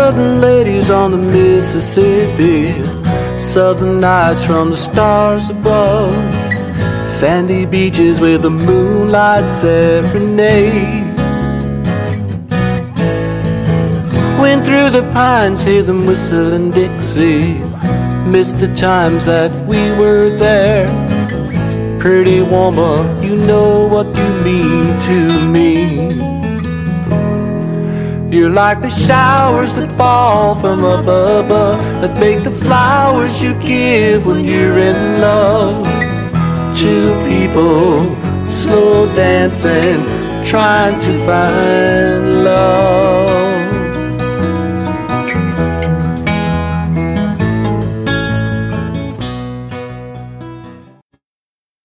Southern ladies on the Mississippi, southern nights from the stars above, sandy beaches with the moonlight serenade. Went through the pines, hear them whistling Dixie, miss the times that we were there. Pretty woman, you know what you mean to me. You're like the showers that fall from above, that make the flowers you give when you're in love. Two people slow dancing, trying to find love.